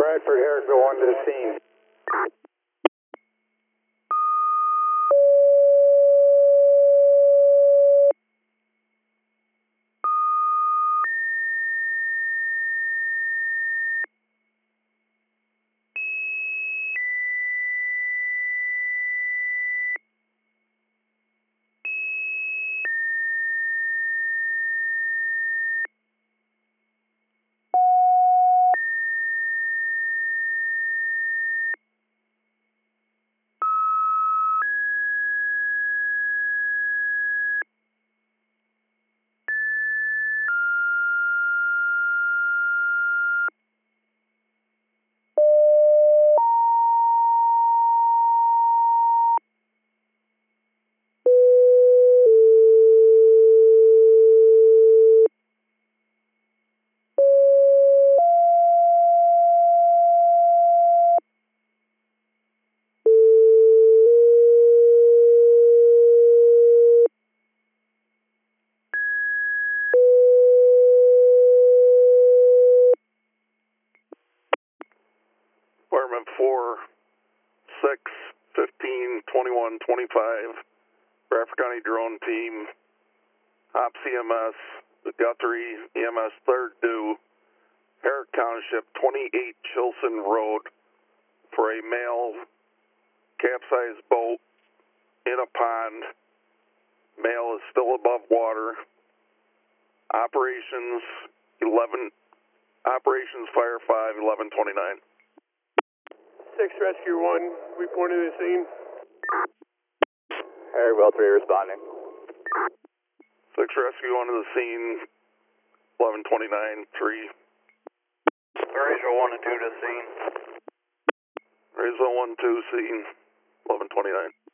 Bradford, Herrickville, 1 to the scene. Department 4, 6, 15, 21, 25, Bradford County Drone Team, Ops EMS, the Guthrie EMS 3rd due, Herrick Township, 28 Chilson Road, for a male capsized boat in a pond. Male is still above water. Operations Fire 5, 1129. 6 Rescue 1, report to the scene. Herrickville 3 responding. 6 Rescue 1 to the scene, 1129, 3. Razor 1 and 2 to the scene. Razor 1, 2, scene, 1129.